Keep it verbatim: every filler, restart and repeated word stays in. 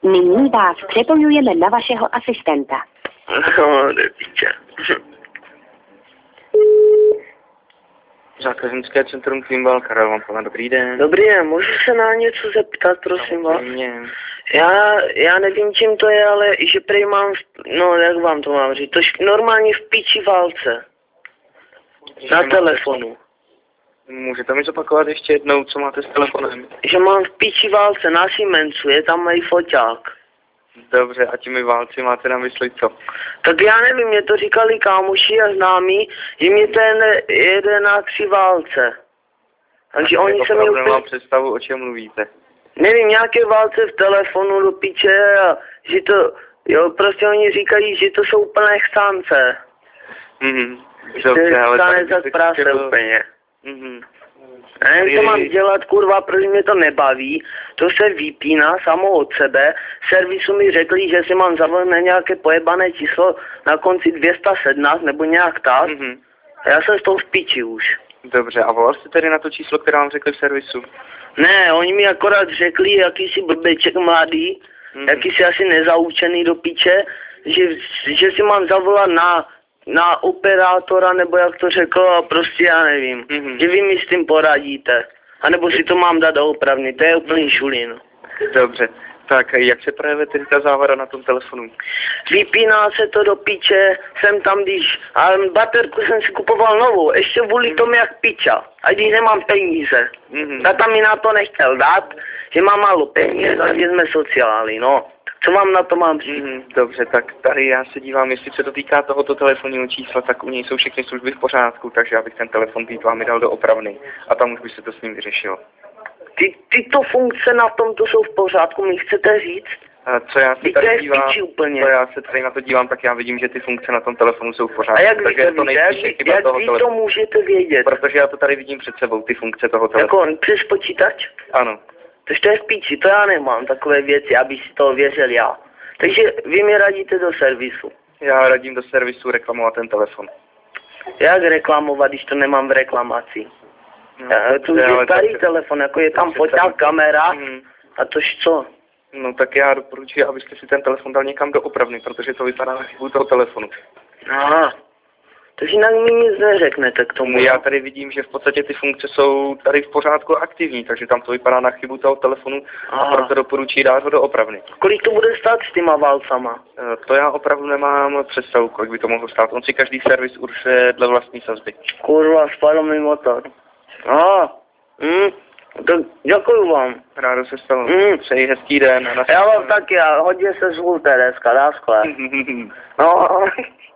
Nyní vás přepojujeme na vašeho asistenta. No, nepíče. Zákaznické centrum Kvimbal, Karel vám pana, dobrý den. Dobrý den, můžu se na něco zeptat, prosím vás? Mě. Já, já nevím, čím to je, ale že prej mám, v, no jak vám to mám říct, to š- normálně v píči válce. Na telefonu. Můžete mi zopakovat ještě jednou, co máte s telefonem? Že mám v píči válce na Siemensu, je tam můj foťák. Dobře, a těmi válci máte na mysli co? Tak já nevím, mě to říkali kámoši a známí, že mě ten jede na tři válce. Takže oni se mi úplně... úplně... Mám představu, o čem mluvíte. Nevím, nějaké válce v telefonu do piče a že to, jo, prostě oni říkají, že to jsou plné chstánce. Mhm, dobře, ale... Chstánec za práce chtěl... úplně. Mhm. Já nevím, co mám dělat, kurva, protože mě to nebaví. To se vypíná samo od sebe. Servisu mi řekli, že si mám zavolat na nějaké pojebané číslo na konci dvě stě sedmnáct nebo nějak tak. Mhm. A já jsem z toho v piči už. Dobře, a volal jste tedy na to číslo, které vám řekli v servisu? Ne, oni mi akorát řekli, jakýsi blbeček mladý, Mhm. jakýsi asi nezaučený do piče, že, že si mám zavolat na, na operátora, nebo jak to řekl, a prostě já nevím. Mhm. Že vy mi s tím poradíte. A nebo si to mám dát opravně, to je úplný šulin. Dobře, tak jak se projevuje tedy ta závada na tom telefonu? Vypíná se to do piče, jsem tam, když... A baterku jsem si kupoval novou, ještě vůli tomu jak piča. A když nemám peníze. Mhm. Tata mi na to nechtěl dát, že mám málo peněz a že jsme sociáli, no. Co vám na to mám říct? Mhm, dobře, tak tady já se dívám, jestli se to týká tohoto telefonního čísla, tak u něj jsou všechny služby v pořádku, takže já bych ten telefon být vám dal do opravny a tam už by se to s ním vyřešilo. Ty, tyto funkce na tomto jsou v pořádku, mi chcete říct? A co já se Ty to tady je v dívám, piči úplně. co já se tady na to dívám, tak já vidím, že ty funkce na tom telefonu jsou v A pořádku. jak vy takže to to víte, jak, nejspíše vy- chyba jak toho vy to telefonu. můžete vědět? Protože já to tady vidím před sebou, ty funkce toho telefonu. Jako přes počítač? Ano. Takže to je v píči, to já nemám, takové věci, aby si to věřil já. Takže vy mi radíte do servisu. Já radím do servisu reklamovat ten telefon. Jak reklamovat, když to nemám v reklamaci? No, Já, to už dobře, je ale starý tak- telefon, jako je tam takže foťák, tady- kamera, Mhm. a tož co? No tak já doporučuji, abyste si ten telefon dal někam do opravny, protože to vypadá na chybu toho telefonu. Aha. Takže jinak mi nic neřeknete k tomu. Já tady vidím, že v podstatě ty funkce jsou tady v pořádku aktivní, takže tam to vypadá na chybu toho telefonu a Aha. proto doporučuji dát ho do opravny. Kolik to bude stát s těma válcama? E, To já opravdu nemám představu, kolik by to mohlo stát. On si každý servis určuje dle vlastní sazby. Kurva, spadl mi motor. Aha. Hm. Tak děkuju vám. Rádo se stalo. Mm. Přeji hezký den. A Já vám taky, a hodně se zvulte dneska, na skle. No.